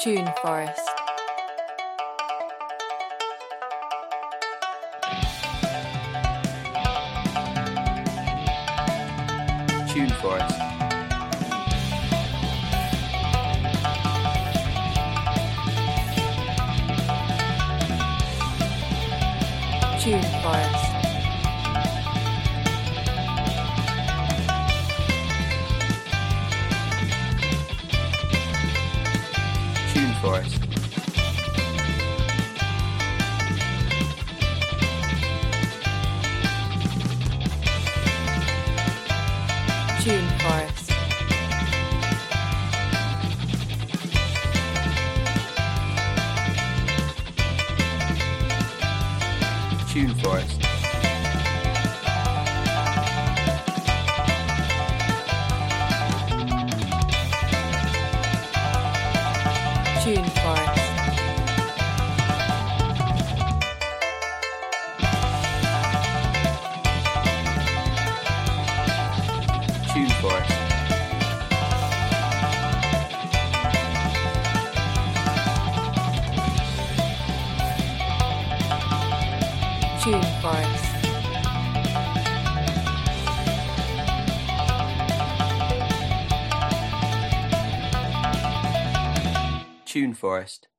Tune Forest. Tune Forest. Tune Forest. Tune Forest. Tune Forest. Tune Forest. Tune Forest. Tune Forest. Tune Forest. Tune Forest.